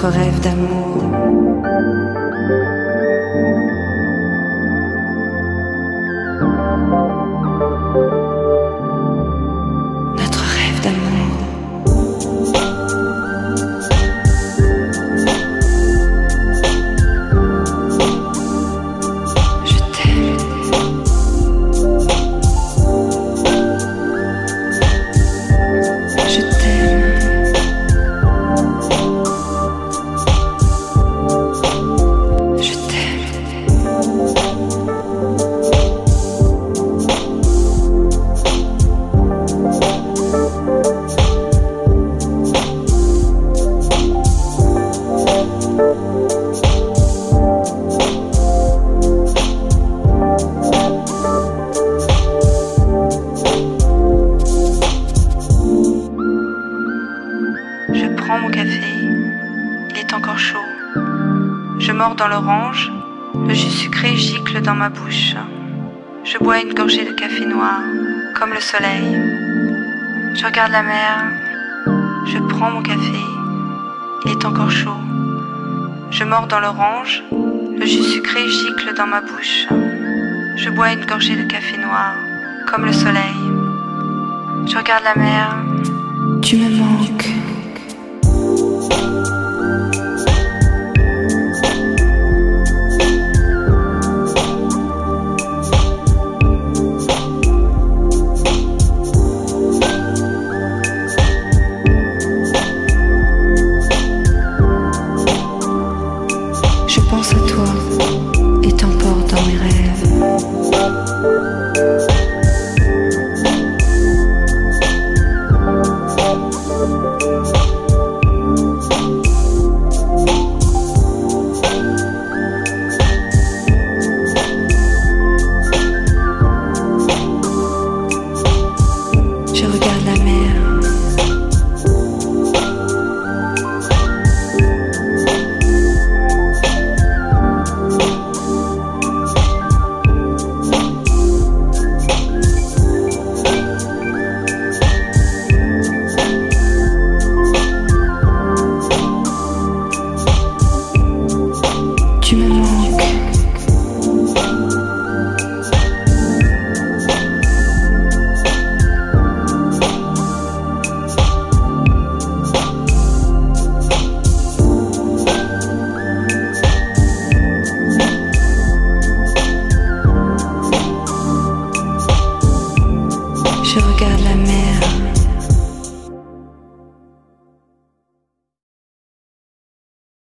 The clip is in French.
notre rêve d'amour. Notre rêve d'amour. Je t'aime. Je t'aime. Je prends mon café, il est encore chaud. Je mords dans l'orange, le jus sucré gicle dans ma bouche. Je bois une gorgée de café noir, comme le soleil. Je regarde la mer, je prends mon café, il est encore chaud. Je mords dans l'orange, le jus sucré gicle dans ma bouche. Je bois une gorgée de café noir, comme le soleil. Je regarde la mer. Tu me manques.